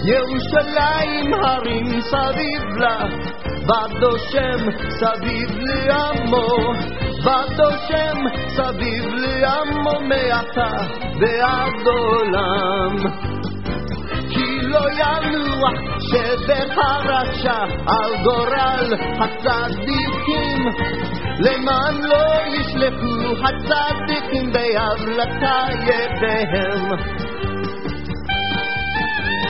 ירושלים הרים סביב לה, ודושם סביב לעמו, ודושם סביב לעמו מעתה ועד עולם. כי לא ינוח שבחרשה על גורל הצדיקים, למען לא ישלחו הצדיקים בעוולתה ידיהם.